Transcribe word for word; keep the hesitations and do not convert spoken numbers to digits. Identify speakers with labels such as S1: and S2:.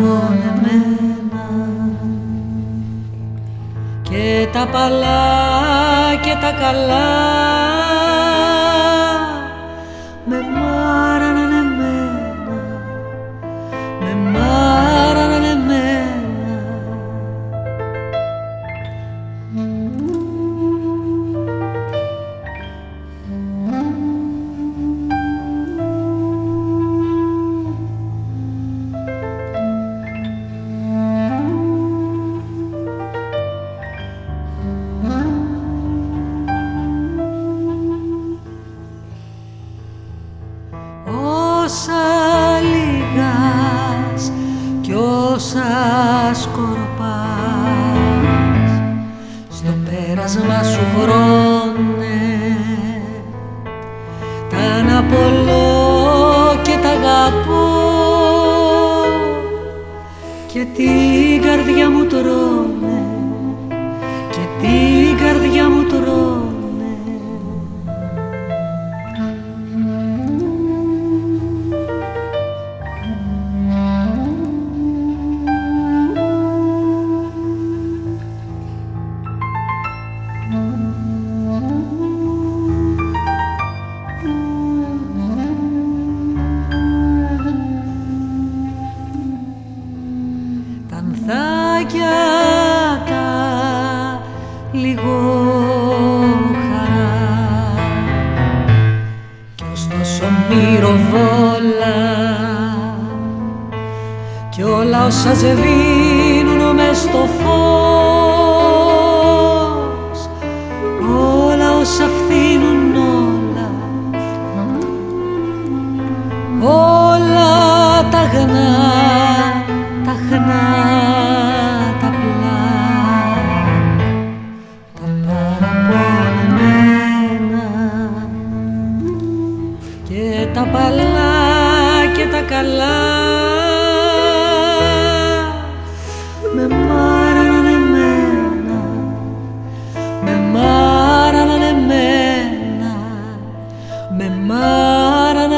S1: παραπονεμένα και τα παλά και τα καλά με μάραναν εμένα, με μάραναν εμένα. Όσα λιγάς κι όσα σκορπάς στο πέρασμα σου χρόνε τα αναπολώ και τα αγαπώ και την καρδιά μου τρώνε και την καρδιά μου τρώνε. Κι όλα όσα ζεβίνουν μες στο φως, όλα όσα φθήνουν όλα, όλα τα αγνά, τα αγνά, τα απλά, τα παραπονεμένα και τα παλά και τα καλά με μάραναν εμένα, με μάραναν εμένα, με μάραναν